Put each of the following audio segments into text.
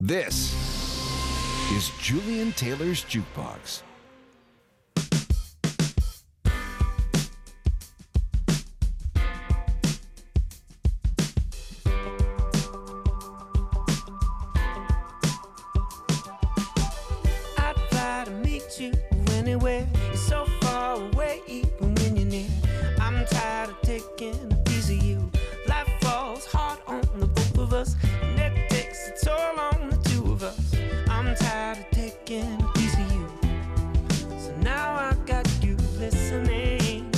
This is Julian Taylor's Jukebox. I'd fly to meet you anywhere. You're so far away, even when you're near. I'm tired of taking a piece of you. Life falls hard on the both of us, and it takes a toll on the two of us. I'm tired of taking a piece of you. So now I got you listening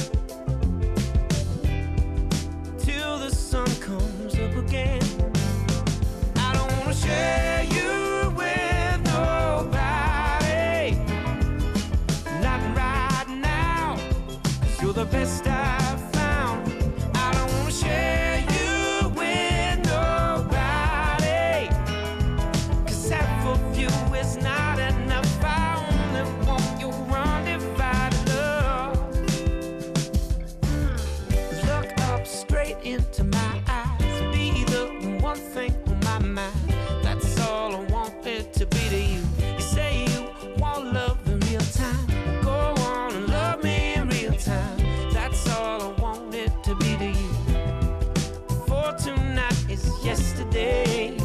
till the sun comes up again. I don't wanna share you with nobody, not right now, 'cause you're the best I've found. I don't wanna share you with nobody, 'cause half of you is not enough. I only want your undivided love. Look up straight into my eyes, be the one thing on my mind. That's all I want it to be to you. You say you want love in real time. Go on and love me in real time. That's all I want it to be to you. For tonight is yesterday.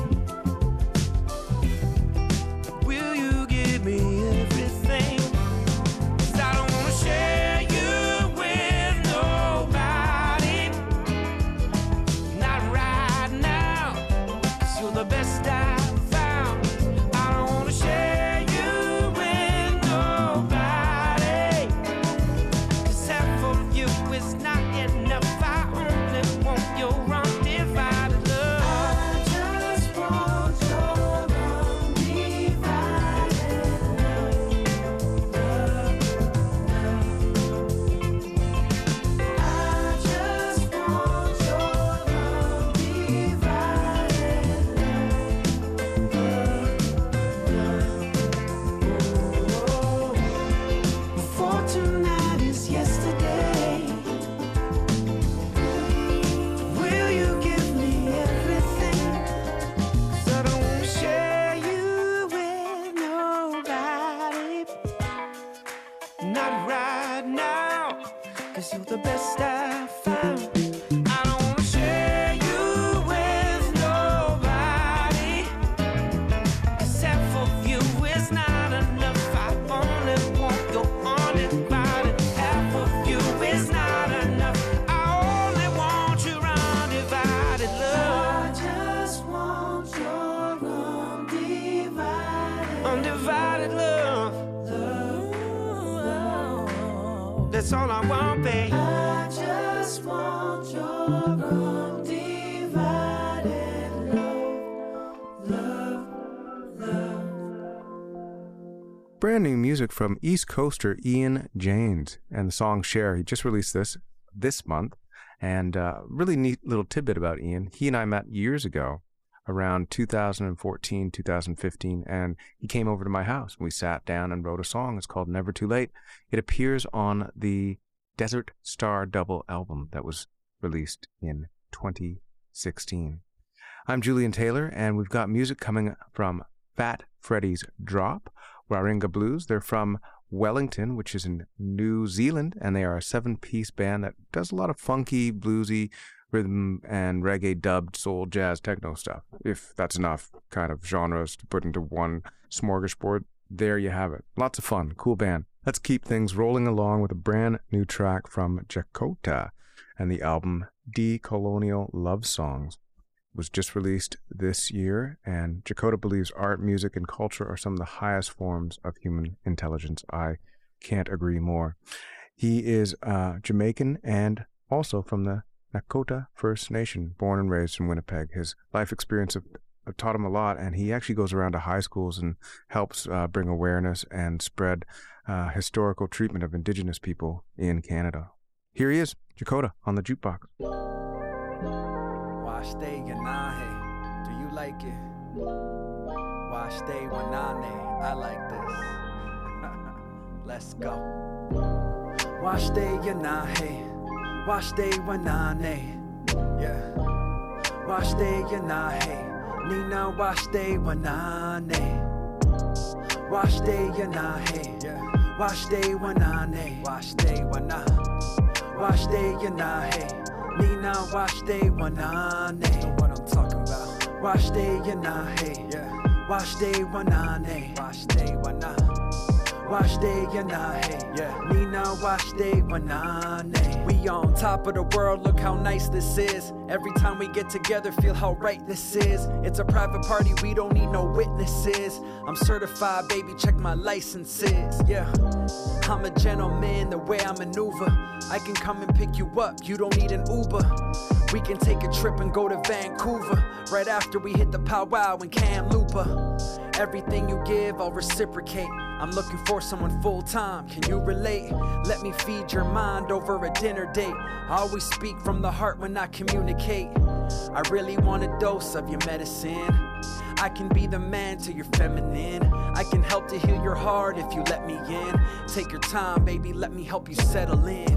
Will you give me everything? 'Cause I don't wanna share you with nobody, not right now, 'cause you're the best I've found. I don't wanna share you with nobody, 'cause half of you is not enough. I only want your undivided love. I just want your undivided love. I just want your undivided love. For tonight is yesterday. Will you give me everything? 'Cause I don't wanna share you with nobody, not right now, 'cause you're the best I've found. I don't wanna share you with nobody, 'cause half of you is not enough. I only want your undivided. Half of you is not enough. I only want your undivided love. I just want your undivided love. That's all I want, babe. I just want your undivided love. Brand new music from East Coaster Ian Janes and the song Share. He just released this month, and really neat little tidbit about Ian. He and I met years ago, around 2014, 2015, and he came over to my house. We sat down and wrote a song. It's called Never Too Late. It appears on the Desert Star double album that was released in 2016. I'm Julian Taylor, and we've got music coming from Fat Freddy's Drop, Warringah Blues. They're from Wellington, which is in New Zealand, and they are a 7-piece band that does a lot of funky, bluesy, rhythm and reggae dubbed soul, jazz, techno stuff. If that's enough kind of genres to put into one smorgasbord, there you have it. Lots of fun, cool band. Let's keep things rolling along with a brand new track from Jakota and the album Decolonial Love Songs. It was just released this year, and Jakota believes art, music, and culture are some of the highest forms of human intelligence. I can't agree more. He is Jamaican and also from the Nakota First Nation, born and raised in Winnipeg. His life experience have taught him a lot, and he actually goes around to high schools and helps bring awareness and spread historical treatment of Indigenous people in Canada. Here he is, Jakota, on the Jukebox. Why stay Yanahe? Do you like it? Why stay Wanane? I like this. Let's go. Why stay Yanahe? Why stay Wanane? Yeah. Why stay Yanahe? Nina washte wanane. Washte yanahe. Washte wanane. Washte wana. Washte yanahe. Nina washte wanane. Know what I'm talking about. Washte yanahe. Washte wanane. Washte wana. Washte yanahe. Nina washte wanane. We on top of the world, look how nice this is. Every time we get together, feel how right this is. It's a private party, we don't need no witnesses. I'm certified, baby, check my licenses. Yeah, I'm a gentleman, the way I maneuver. I can come and pick you up, you don't need an Uber. We can take a trip and go to Vancouver right after we hit the powwow in Kamloops. Everything you give, I'll reciprocate. I'm looking for someone full-time, can you relate? Let me feed your mind over a dinner date. I always speak from the heart when I communicate. I really want a dose of your medicine. I can be the man to your feminine. I can help to heal your heart if you let me in. Take your time, baby, let me help you settle in.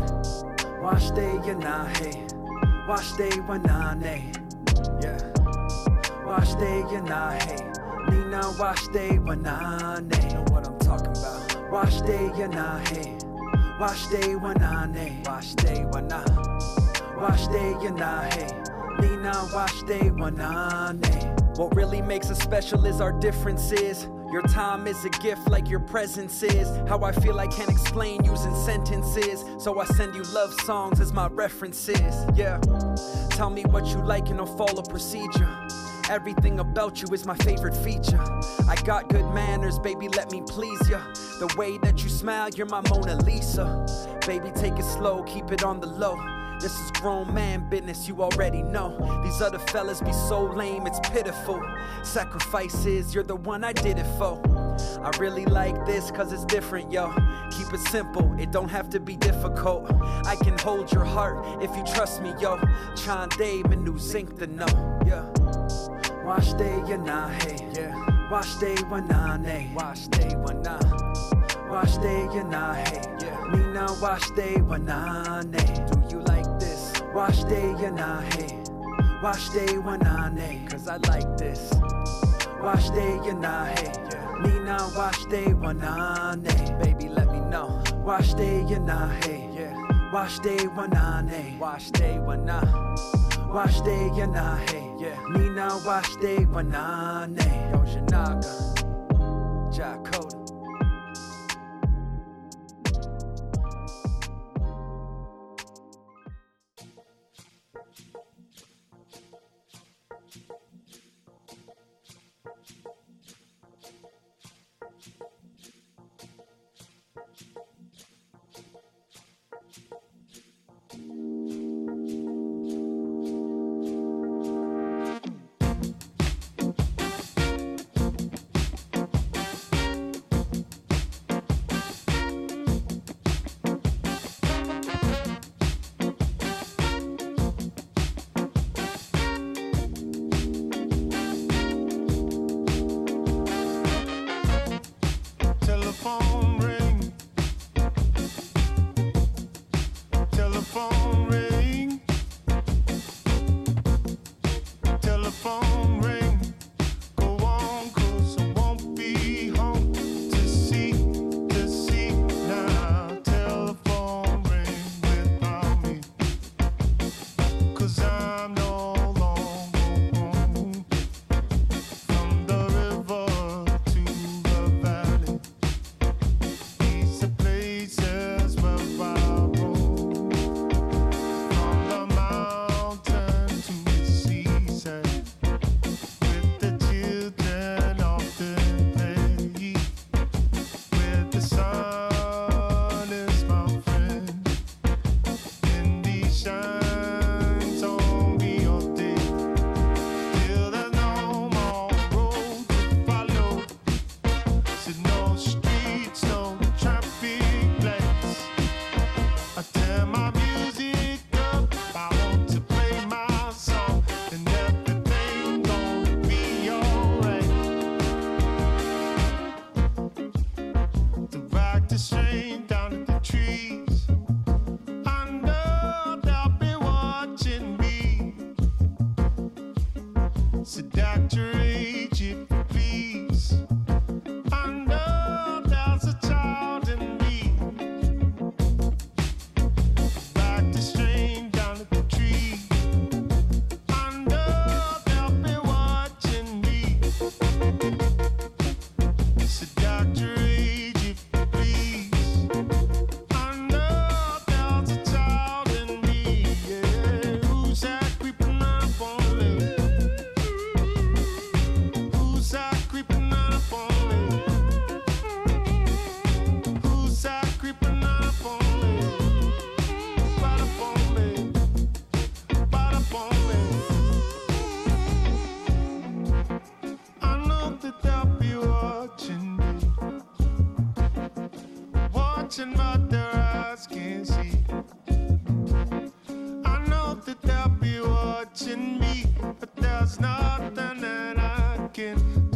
Washte yanahe. Washte wanane. Yeah. Washte yanahe. Nina washte wanane. Know what I'm talking about. Washte yanahe. Washte wanane. Washte wana. Washte yanahe. Nina washte wanane. What really makes us special is our differences. Your time is a gift like your presence is. How I feel I can't explain using sentences. So I send you love songs as my references. Yeah. Tell me what you like and I'll follow procedure. Everything about you is my favorite feature. I got good manners, baby, let me please ya. The way that you smile, you're my Mona Lisa. Baby, take it slow, keep it on the low. This is grown man business, you already know. These other fellas be so lame, it's pitiful. Sacrifices, you're the one I did it for. I really like this cause it's different, yo. Keep it simple, it don't have to be difficult. I can hold your heart if you trust me, yo. Chande menu zinc the no, yeah. Washte yanahe, yeah. Washte wanane, washte wana. Washte yanahe, yeah. Nina washte wanane. Do you like this? Washte yanahe, washte wanane. Cause I like this. Washte yanahe, yeah. Nina washte wanane. Baby, let me know. Washte yanahe, yeah. Washte wanane. Washte wana. Washte yanahe, yeah. Nina washte wanane. Yo, Janaga, Jacoda. watching, but their eyes can't see. I know that they'll be watching me, but there's nothing that I can do.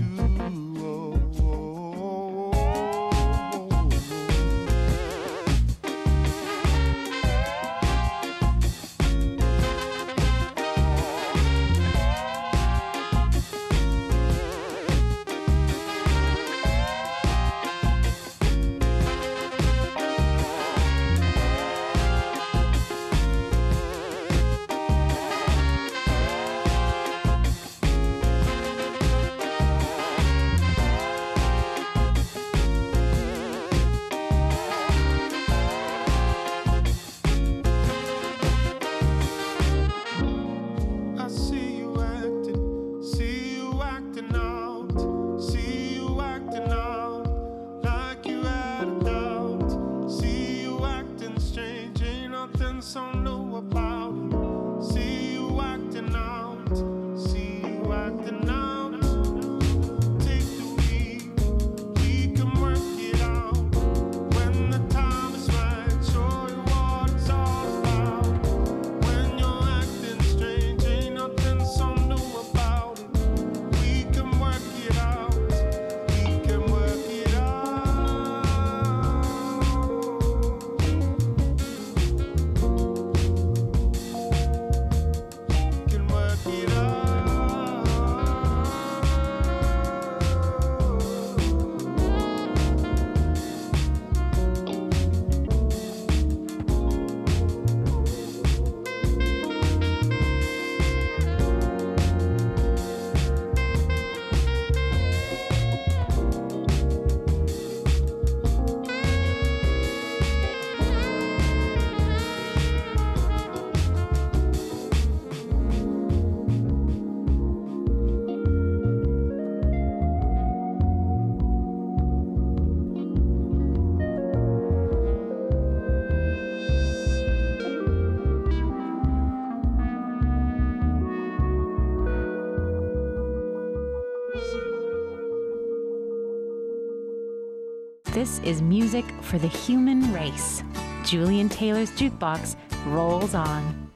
This is music for the human race. Julian Taylor's Jukebox rolls on.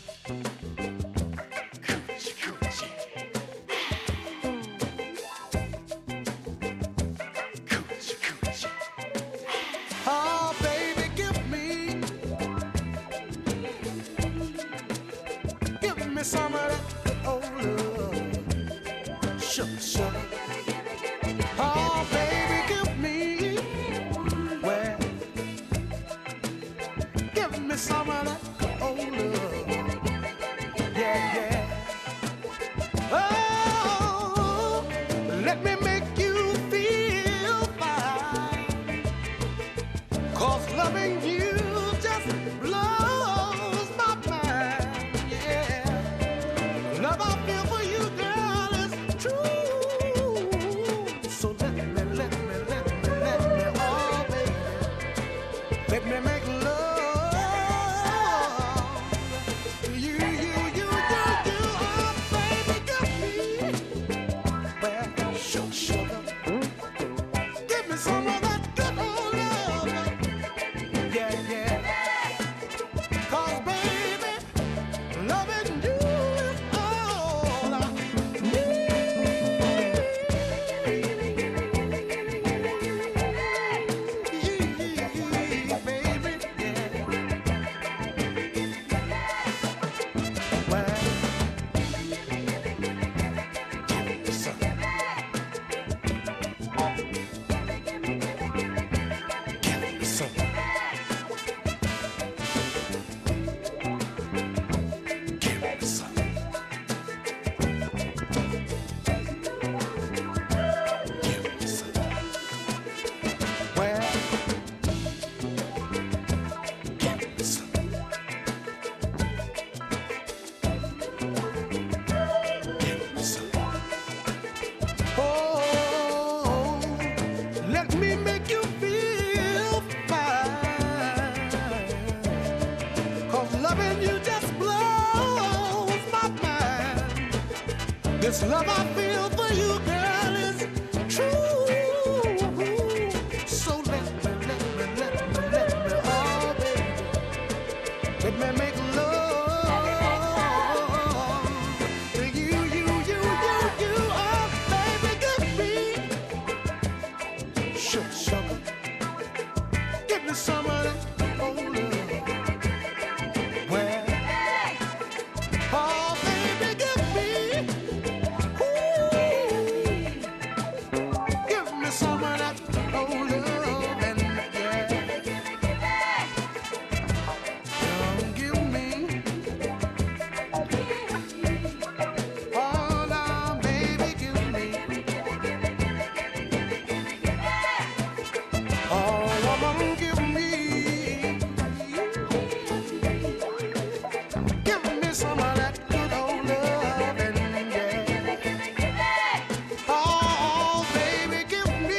Oh, baby, give me some of that old love. Sugar, sugar. Oh, baby, give me, well, give me some of that old love. Yeah, yeah. Oh, let me make you feel fine, 'cause loving you just blows my mind, yeah. Love I feel for you, girl, is true. So let me, oh baby, let me make love to you, oh baby, give me, well, sugar, give me some of that good old love, yeah, yeah. 'Cause baby, loving you is all I let me make you feel fine, 'cause loving you just blows my mind. This love I feel for you, girl, is true. So let me Sugar, sugar. Give me some of that old love. Well, oh, baby, give me, ooh, give me some of that old love. And yeah, give me, oh, now, baby, give me, oh, woman, give me some of that good old love. And yeah, oh, baby, give me,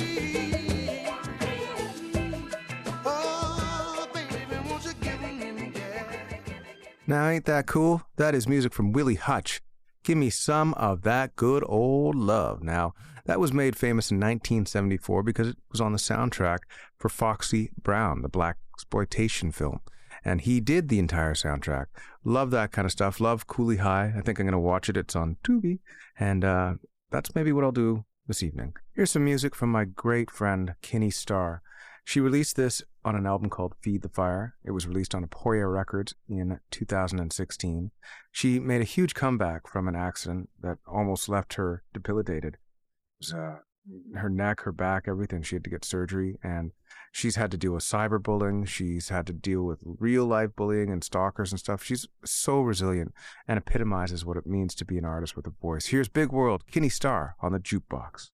oh, baby, won't you give me, yeah. Now, ain't that cool? That is music from Willie Hutch. Give me some of that good old love. Now, that was made famous in 1974 because it was on the soundtrack for Foxy Brown, the black exploitation film. And he did the entire soundtrack. Love that kind of stuff. Love Cooley High. I think I'm going to watch it. It's on Tubi. And that's maybe what I'll do this evening. Here's some music from my great friend, Kenny Starr. She released this on an album called Feed the Fire. It was released on Emporia Records in 2016. She made a huge comeback from an accident that almost left her debilitated. It was her neck, her back, everything. She had to get surgery, and she's had to deal with cyberbullying. She's had to deal with real-life bullying and stalkers and stuff. She's so resilient and epitomizes what it means to be an artist with a voice. Here's Big World, Kenny Starr on the Jukebox.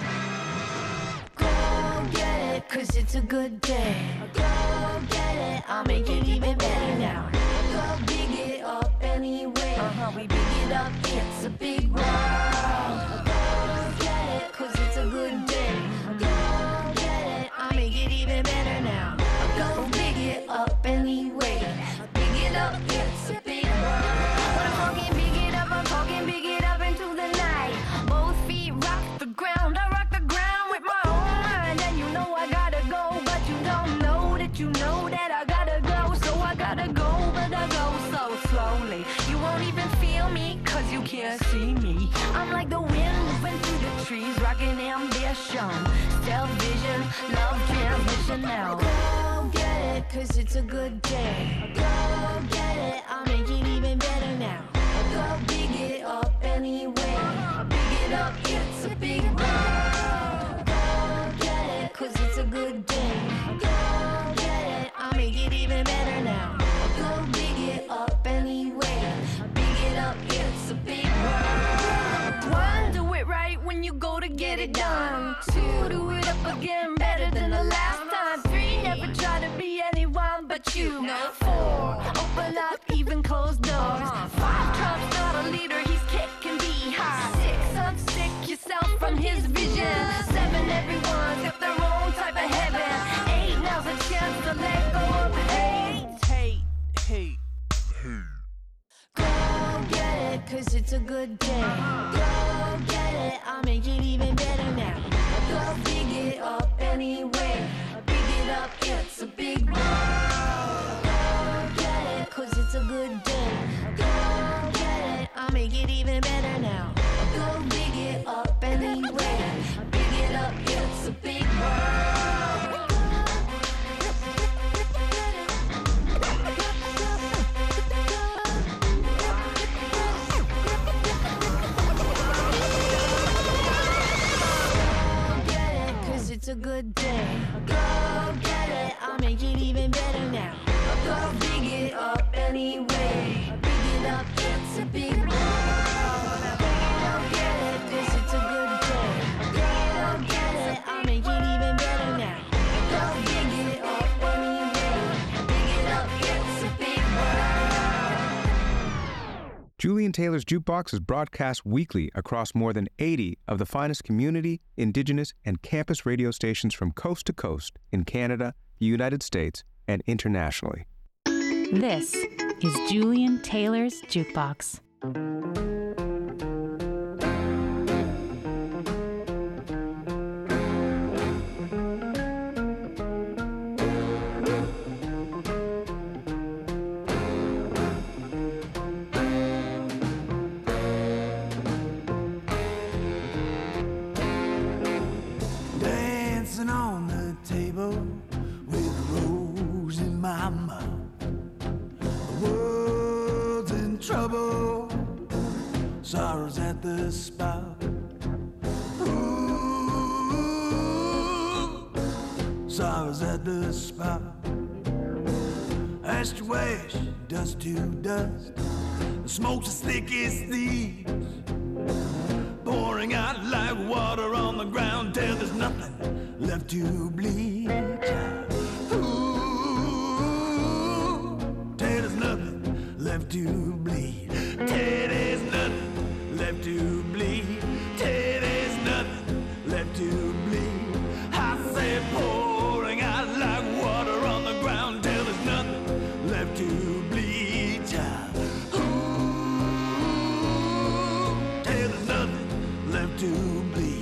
Go get it, 'cause it's a good day. Go get it, I'll make it even better now. Go big it up anyway. We big it up, it's a big world. Go get it, 'cause it's a good day. Go get it, I'll make it even better now. Go big it up anyway. Big it up, it's a big world. When I'm talking big it up, I'm talking big it up into the night. Both feet rock the ground, I rock the ground with my own mind. And you know I gotta go, but you don't know that you know that I gotta go. So I gotta go, but I go so slowly. You won't even feel me, 'cause you can't see me. I'm like the wind moving through the trees, rocking ambition, self-vision, love transmission now. Go get it, 'cause it's a good day. Go get it, I'll make it even better now. Go big it up anyway. Big it up, it's a big world. Go get it, 'cause it's a good day. Go get it, I'll make it even better now. Go big it up anyway. Big it up, it's a big world. One, do it right when you go to get it done. Two, do it up again better than the last time. Three, never try to be anyone but you. Four, open up even closed doors. Five, Trump's not a leader, he's kicking behind. Six, unstick yourself from his vision. Seven, everyone's got their own type of heaven. Eight, now's a chance to let go of hate. Go get it, 'cause it's a good day. Go get it, I'll make it even better now. Go big it up anyway. Big it up, it's a big world. Go get it, 'cause it's a good day. Go get it, I'll make it even better now. Go big it up anyway. Big it up, it's a big world. It's a good day. Go get it, I'll make it even better now. Go big it up anyway. Big it up, it's a big world. Go get it, 'cause it's a good day. Go get it, I'll make it even better now. Go big it up anyway. Big it up, it's a big world. Julian Taylor's Jukebox is broadcast weekly across more than 80 of the finest community, indigenous, and campus radio stations from coast to coast in Canada, the United States, and internationally. This is Julian Taylor's Jukebox. Dance dancing on the table with a rose in my mouth. The world's in trouble, sorrow's at the spout. Ooh, sorrow's at the spout. Ash to ash, dust to dust, the smoke's as thick as thieves, pouring out like water on the ground till there's nothing left to bleed. Ooh, till there's nothing left to bleed. Till there's nothing left to bleed. Till there's nothing left to bleed. I say pouring out like water on the ground till there's nothing left to bleed, child. Ooh, till there's nothing left to bleed.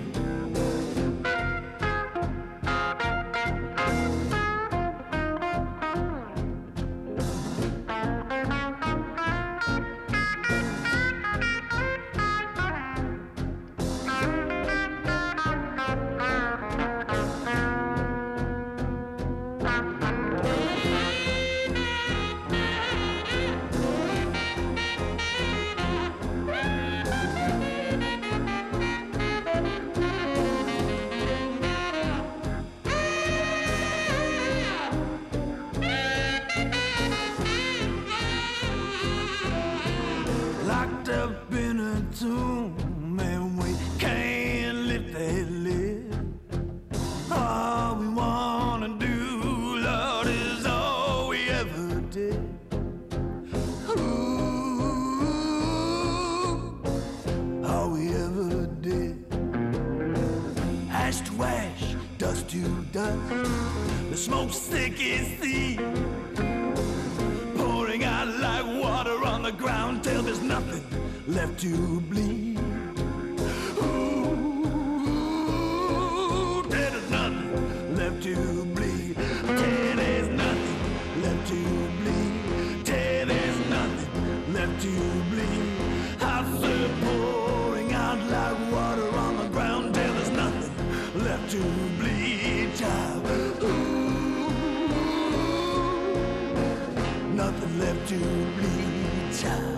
Locked up in a tomb and we can't lift that lid. All we wanna do, Lord, is all we ever did. Ooh, all we ever did. Ash to ash, dust to dust, the smoke's thick as thieves, pouring out like water on the ground till there's nothing left to bleed. Ooh, till there's nothing left to bleed. Till there's nothing left to bleed. Till there's nothing left to bleed. I said pouring out like water on the ground till there's nothing left to bleed, child. Ooh, nothing left to bleed, child.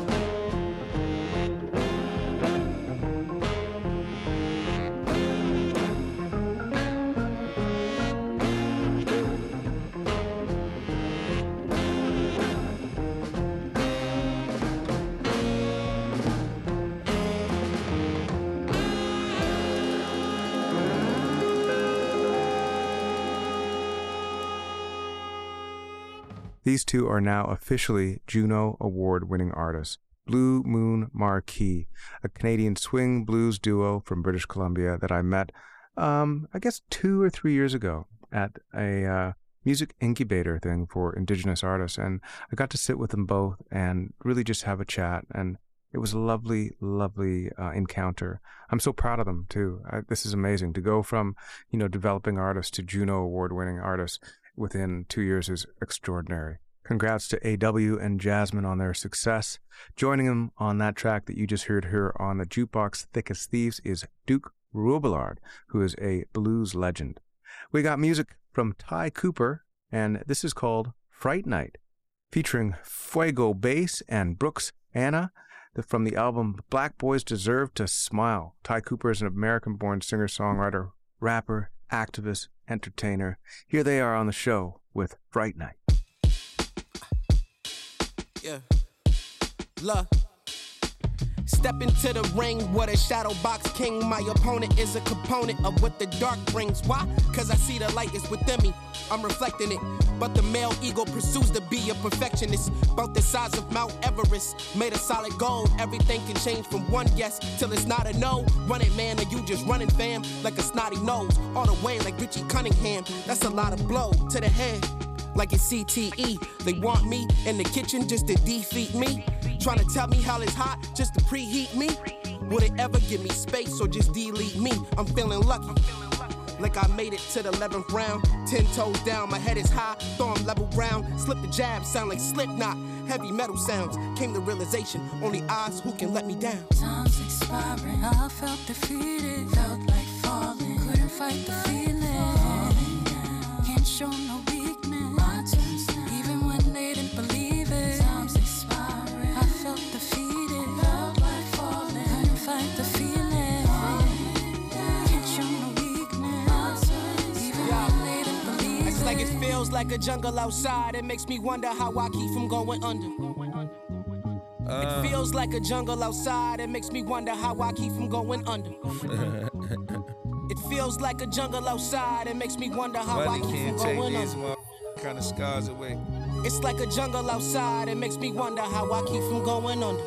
These two are now officially Juno Award-winning artists. Blue Moon Marquee, a Canadian swing blues duo from British Columbia that I met, I guess 2 or 3 years ago at a music incubator thing for Indigenous artists. And I got to sit with them both and really just have a chat. And it was a lovely, lovely encounter. I'm so proud of them, too. This is amazing. To go from, developing artists to Juno Award-winning artists within 2 years is extraordinary. Congrats to AW and Jasmine on their success. Joining them on that track that you just heard here on the Jukebox Thick as Thieves is Duke Robillard, who is a blues legend. We got music from Ty Cooper, and this is called Fright Night, featuring Fuego Bass and Brooks Anna from the album Black Boys Deserve to Smile. Ty Cooper is an American-born singer-songwriter, rapper, activist, entertainer. Here they are on the show with Fright Night. Yeah. Love. Step into the ring with a shadow box king. My opponent is a component of what the dark brings. Why? Cause I see the light is within me. I'm reflecting it. But the male ego pursues to be a perfectionist. About the size of Mount Everest. Made of solid gold. Everything can change from one yes till it's not a no. Run it, man, or you just running, fam. Like a snotty nose. All the way like Richie Cunningham. That's a lot of blow to the head. Like it's CTE. They want me in the kitchen just to defeat me. Trying to tell me hell is hot just to preheat me. Would it ever give me space or just delete me? I'm feeling lucky. Like I made it to the 11th round. 10 toes down, my head is high. Throw 'em level round. Slip the jab, sound like Slipknot. Heavy metal sounds. Came the realization, only eyes who can let me down. Time's expiring, I felt defeated. Felt like falling, couldn't fight the feeling. feels like a jungle outside. It makes me wonder how I keep from going under. It feels like a jungle outside. It makes me wonder how I keep from going under. It feels like a jungle outside. It makes me wonder how I keep from going under. Kind of scars away. It's like a jungle outside. It makes me wonder how I keep from going under.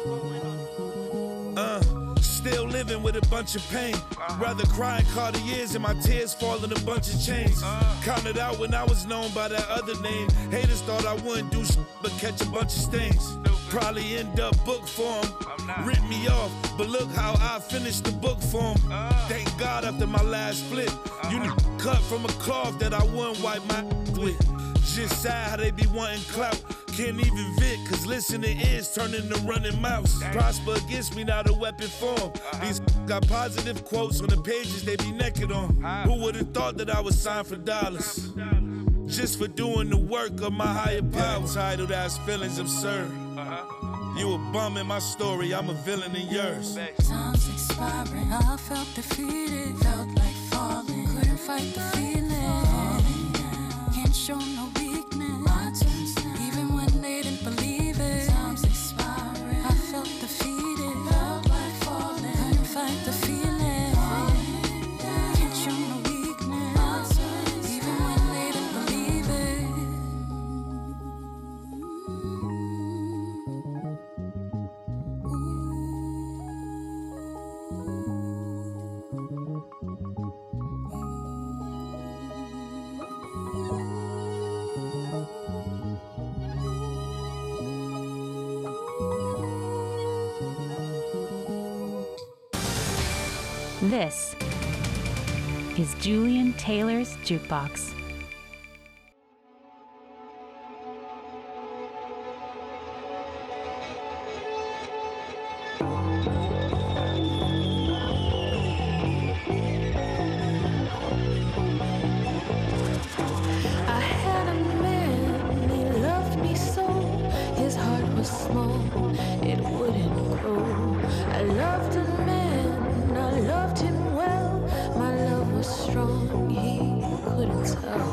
Still living with a bunch of pain. Rather crying Cartiers and my tears fall in a bunch of chains. Counted out when I was known by that other name. Haters thought I wouldn't do shit but catch a bunch of stains. Probably end up book form. Rip me off, but look how I finished the book form. Thank God after my last flip, you cut from a cloth that I wouldn't wipe my with. Just sad how they be wanting clout. Can't even vent, cause listening ears turn into running mouths. Prosper against me, not a weapon form. These got positive quotes on the pages they be naked on. Who would've thought that I was signed for dollars? Just for doing the work of my higher power. Titled as feelings absurd. You a bum in my story, I'm a villain in yours. Time's expiring, I felt defeated. Felt like falling, couldn't fight the feeling. Can't show no weakness, even when they didn't believe it. Time's expiring, I felt defeated. Felt like falling, couldn't fight the feeling. Can't show no weakness, even when they didn't believe it. This is Julian Taylor's Jukebox. I had a man, he loved me so. His heart was small, it wouldn't grow. I loved a man, I loved him well. My love was strong, he couldn't tell.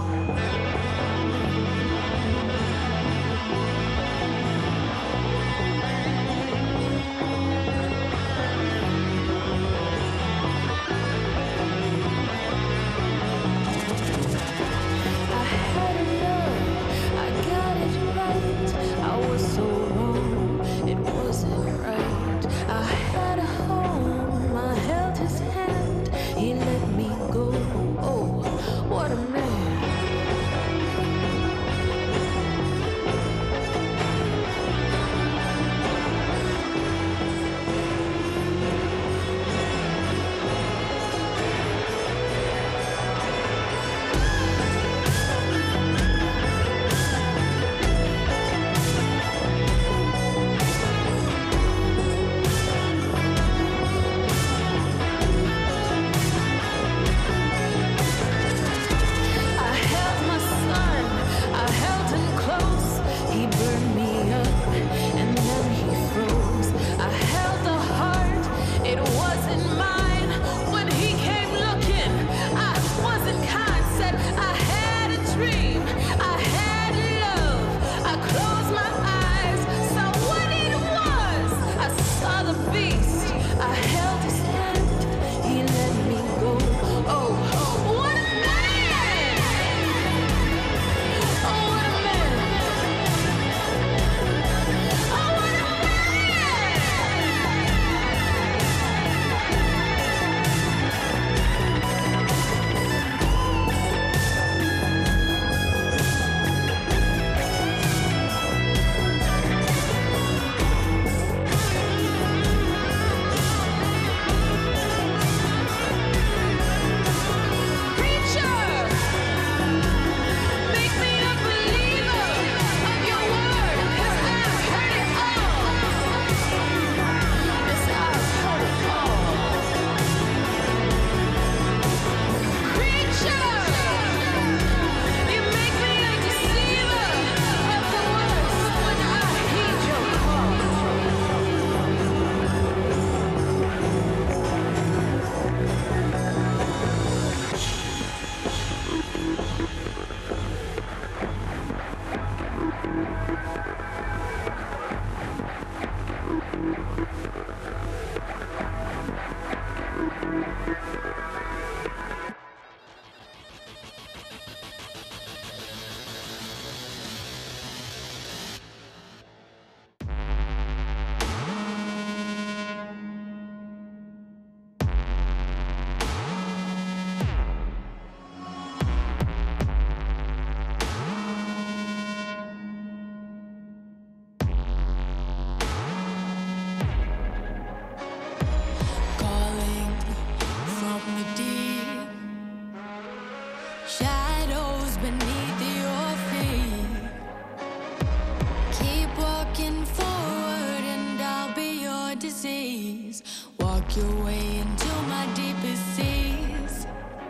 shadows beneath your feet. Keep walking forward and I'll be your disease. Walk your way into my deepest seas.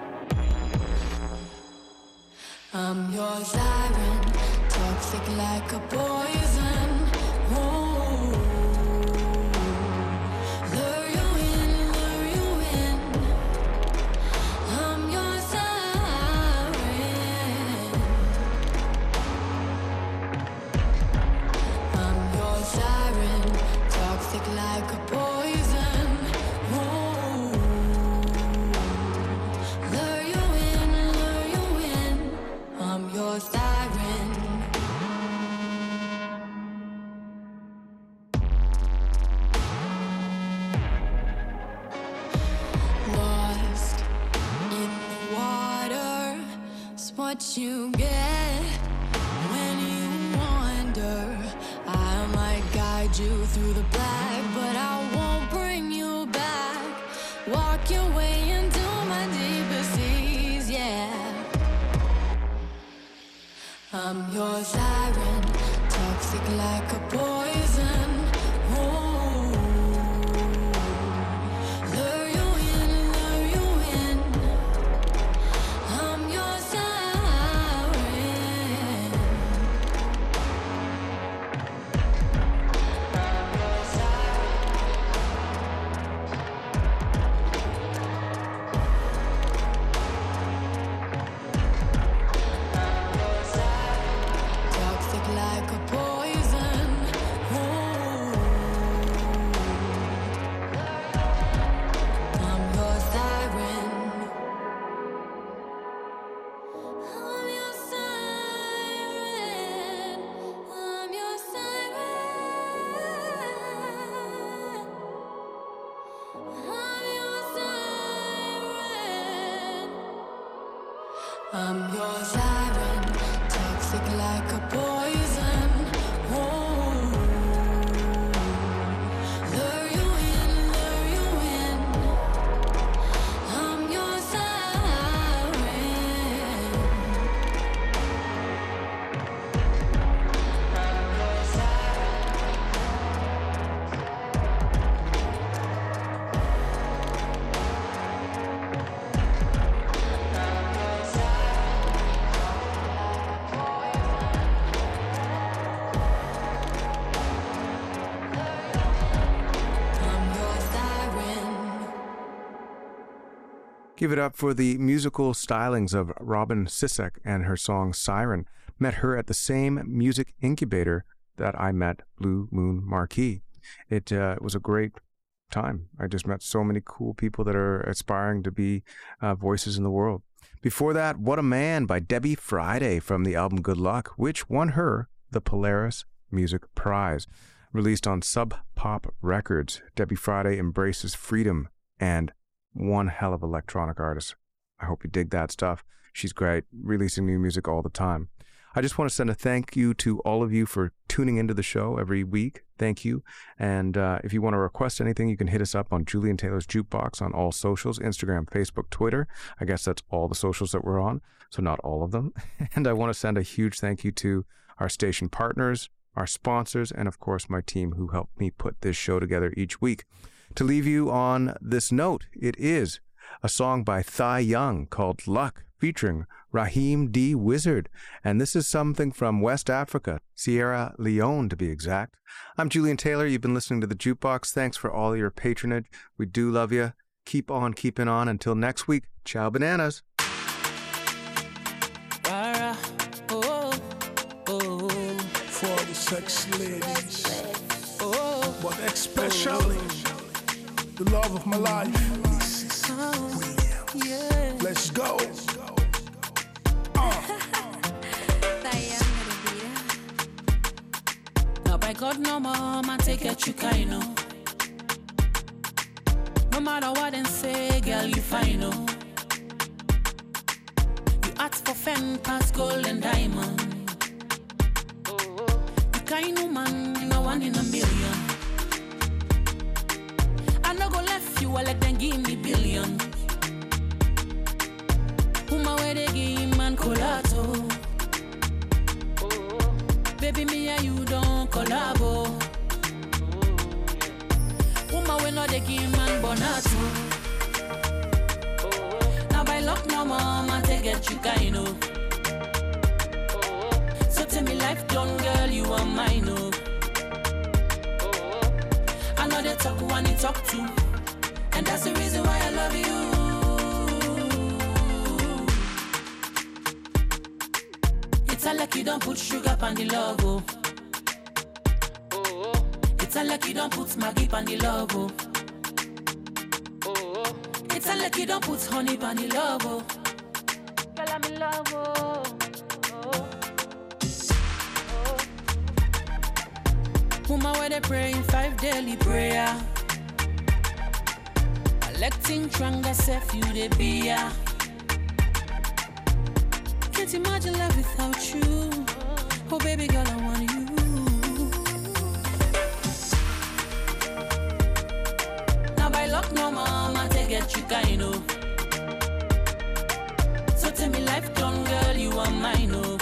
I'm your siren, toxic like a poison. Ooh. Lure you in, lure you in. I'm your siren. I'm your siren, toxic like a poison. Ooh. Lure you in. I'm your siren. Lost in the water, it's what you get when you wander. I might guide you through the black, but I won't bring you back. Walk your way into my deepest seas, yeah. I'm your siren, toxic like a poison. Ooh. Lure you in. I'm your siren. Toxic like a poison. Ooh. I'm your siren. I'm your siren. I'm your siren. I'm your siren. I'm your siren, toxic like a poison. Ooh. Lure you in. I'm your siren. I'm your siren. Give it up for the musical stylings of Robin Sisek and her song Siren. Met her at the same music incubator that I met Blue Moon Marquee. It was a great time. I just met so many cool people that are aspiring to be voices in the world. Before that, What a Man by Debbie Friday from the album Good Luck, which won her the Polaris Music Prize. Released on Sub Pop Records, Debbie Friday embraces freedom and one hell of electronic artist. I hope you dig that stuff. She's great, releasing new music all the time. I just want to send a thank you to all of you for tuning into the show every week. Thank you. And if you want to request anything, you can hit us up on Julian Taylor's Jukebox on all socials, Instagram, Facebook, Twitter. I guess that's all the socials that we're on, so not all of them. And I want to send a huge thank you to our station partners, our sponsors, and of course my team who helped me put this show together each week. To leave you on this note, it is a song by Thai Young called Luck, featuring Raheem D. Wizard. And this is something from West Africa, Sierra Leone to be exact. I'm Julian Taylor. You've been listening to The Jukebox. Thanks for all your patronage. We do love you. Keep on keeping on. Until next week, ciao bananas. For the sexy ladies, but especially the love of my life, Mrs. Williams. Let's go. No break out no more, man, take your chukino. No matter what they say, girl, you fine, no. You ask for fen, pass gold and diamond. You kind of man, no one in a million. I no go left you, I let them give me billion. Who my way they give colato. Baby, me and you don't collabo. Woman, we know they give man bonato. Now by luck, no mama, take get you kind of. So tell me life done, girl, you are mine, oh. I know they talk one, they talk two. And that's the reason why I love you. It's all like you don't put sugar on the logo. It's all like you don't put Maggi on the logo. It's all like you don't put honey on the logo. Girl, I'm in love, oh. Woman, where they praying 5 daily prayer. Electing tranga self you they be ya. Can't imagine life without you. Oh baby girl, I want you. Now by luck, no mama, they get you kind of. So tell me life done, girl, you are mine, oh.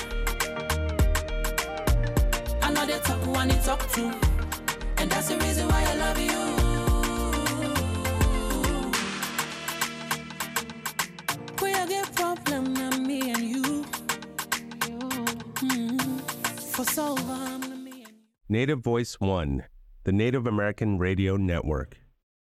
I know they talk one, they talk two. And that's the reason why I love you. Where I get problem, not me and you. For so long, me and you. Native Voice One, the Native American Radio Network.